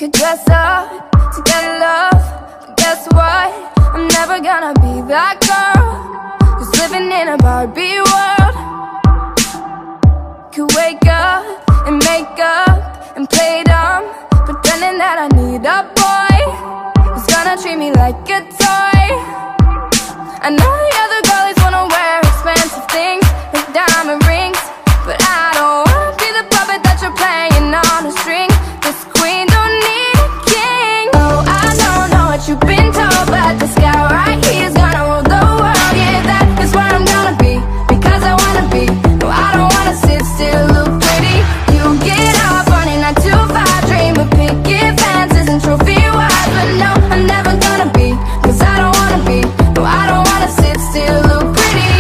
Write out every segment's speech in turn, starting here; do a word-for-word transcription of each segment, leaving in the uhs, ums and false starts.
could dress up to get love, but guess what? I'm never gonna be that girl who's living in a Barbie world. Could wake up and make up and play dumb, pretending that I need a boy who's gonna treat me like a toy. I know the other girlies wanna wear expensive things like diamond rings, but I don't wanna be the puppet that you're playing on a string. This queen don't need a king. Oh, I don't know what you've been told, but this guy right here is gonna rule the world. Yeah, that is where I'm gonna be, because I wanna be. No, I don't wanna sit still, look pretty. You get up on a nine to five, dream of picket fences and trophy wives, but no, I'm never gonna be, cause I don't wanna be. No, I don't wanna sit still, look pretty.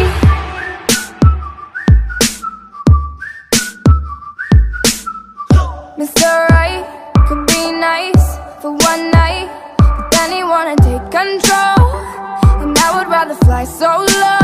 Mister Right could be nice for one night, but then he wanna take control, and I would rather fly solo.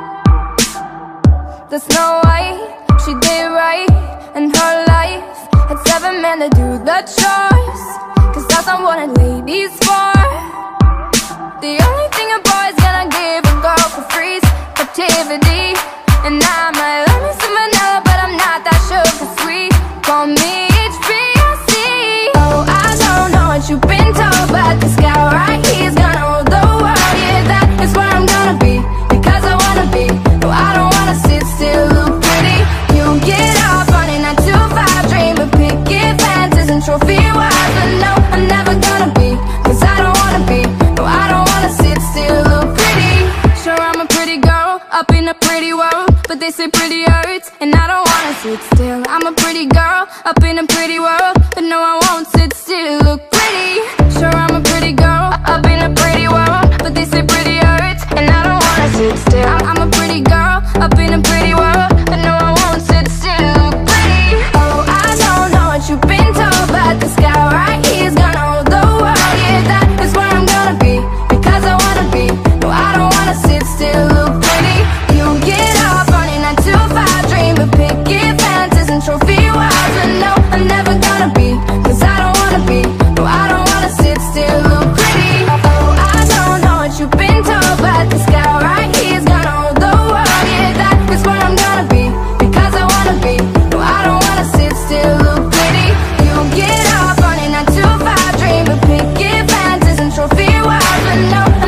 The Snow White, she did right in her life, had seven men to do the chores, cause that's not what a lady's for. The only thing a boy's gonna give a girl for free is captivity, and I might love me some vanilla, but I'm not that sugar sweet. Call me H B C. Oh, I don't know what you've been told, but this guy right here is gonna rule the world. Yeah, that is where I'm gonna be, because I wanna be. No, I don't wanna sit still, look pretty. You get up on a nine to five, dream of picket fences and trophy wives, but no, I'm never gonna be, cause I don't wanna be. No, I don't wanna sit still, look pretty. Sure, I'm a pretty girl up in a pretty world, but they say pretty hurts, and I don't wanna sit still. I'm a pretty girl up in a pretty world, but no, I won't sit still, look pretty. Sure, I'm a pretty girl up in a pretty world, but they say pretty hurts, and I don't wanna sit still. I'm, I'm a pretty girl up in a pretty world, but no, I won't sit still, look pretty. Oh, I don't know what you've been told, but this guy right here is gonna rule the world. Yeah, that is where I'm gonna be, because I wanna be. No, I don't wanna sit still, look pretty. You get up on a nine to five, dream of picket fences and trophy wives, but no, I'm never gonna be, cause I don't wanna be. No, I don't wanna sit still, look pretty. Oh, I don't know what you've been told, but this guy right here is gonna rule the world. Yeah, that is where I'm gonna be, because I wanna be. No, I don't wanna sit still, look pretty. You get up on a nine to five, dream of picket fences and trophy wives, but no,